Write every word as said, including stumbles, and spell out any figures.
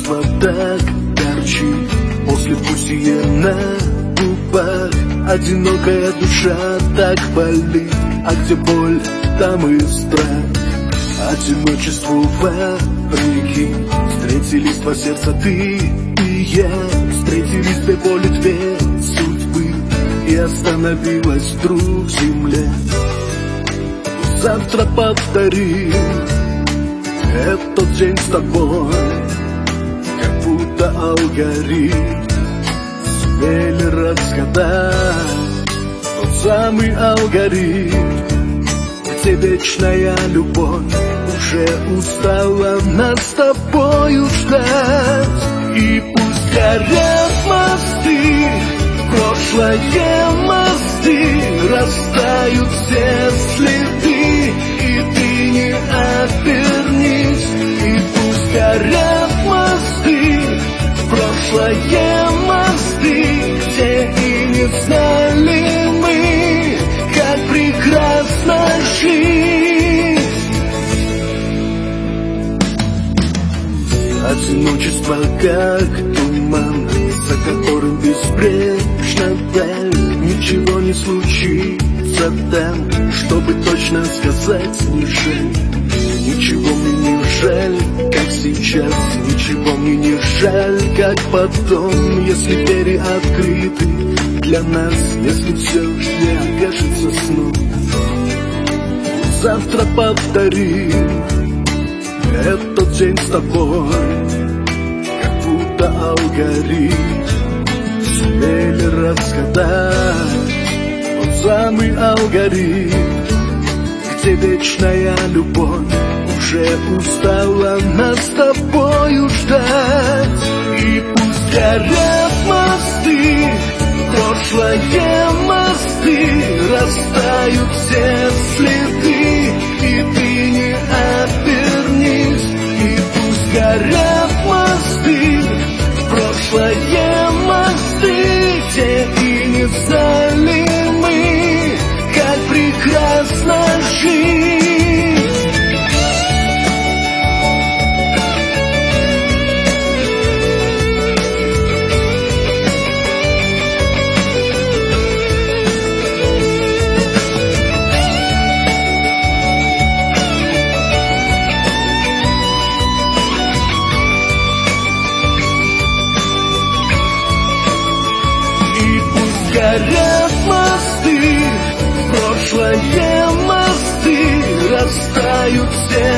одиночество так горчит, послевкусие на губах. Одинокая душа так болит, а где боль, там и страх. Одиночеству вопреки встретились два сердца, ты и я. Встретились две боли, две судьбы, и остановилась вдруг земля. Завтра повторим этот день с тобой, как будто алгоритм сумели разгадать. Тот самый алгоритм, где вечная любовь уже устала нас с тобою ждать. И пусть горят мосты, прошлое мосты, растают все следы, и ты не обернись. И пусть горят мосты, прошлое мосты, где и не знали мы, как прекрасно жить. Одиночество как туман, за которым безбрежна даль. Ничего не случится там, чтобы точно сказать не жаль. Ничего мне не жаль, как сейчас, ничего мне не жаль, как потом, если двери открыты для нас, если все не окажется сном. Завтра повторим этот день с тобой, как будто алгоритм сумели разгадать. Тот самый алгоритм, где вечная любовь уже устала нас с тобою ждать. И пусть горят мосты, прошлое мосты, растают все следы, и ты не обернись. И пусть горят мосты, прошлое мосты, где и не знали мы, как прекрасно жить. Горят мосты, прошлое мосты, растают все